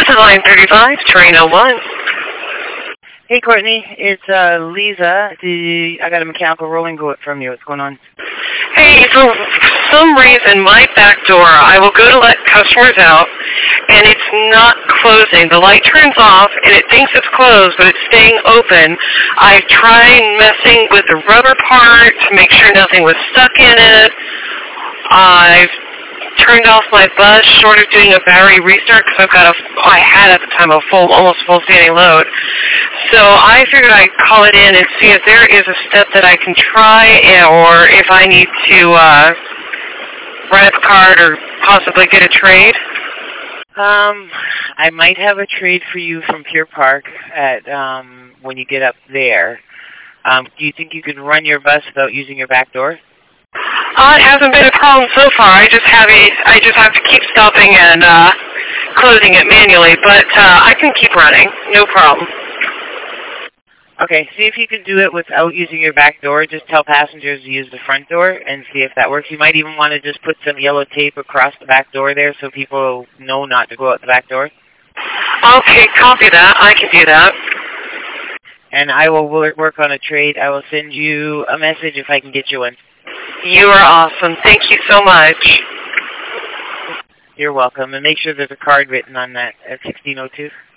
is line 35, train 01. Hey, Courtney, it's Lisa. I got a mechanical rolling quote from you. What's going on? Hey, for some reason, my back door, I will go to let customers out, and it's not closing. The light turns off, and it thinks it's closed, but it's staying open. I've tried messing with the rubber part to make sure nothing was stuck in it. I've turned off my bus, short of doing a battery restart, because I had at the time almost full standing load. So I figured I'd call it in and see if there is a step that I can try, or if I need to run up a card or possibly get a trade. I might have a trade for you from Pure Park at when you get up there. Do you think you can run your bus without using your back door? It hasn't been a problem so far. I just have to keep stopping and closing it manually, but I can keep running, no problem. Okay, see if you can do it without using your back door. Just tell passengers to use the front door and see if that works. You might even want to just put some yellow tape across the back door there so people know not to go out the back door. Okay, copy that. I can do that. And I will work on a trade. I will send you a message if I can get you one. You are awesome. Thank you so much. You're welcome. And make sure there's a card written on that at 1602.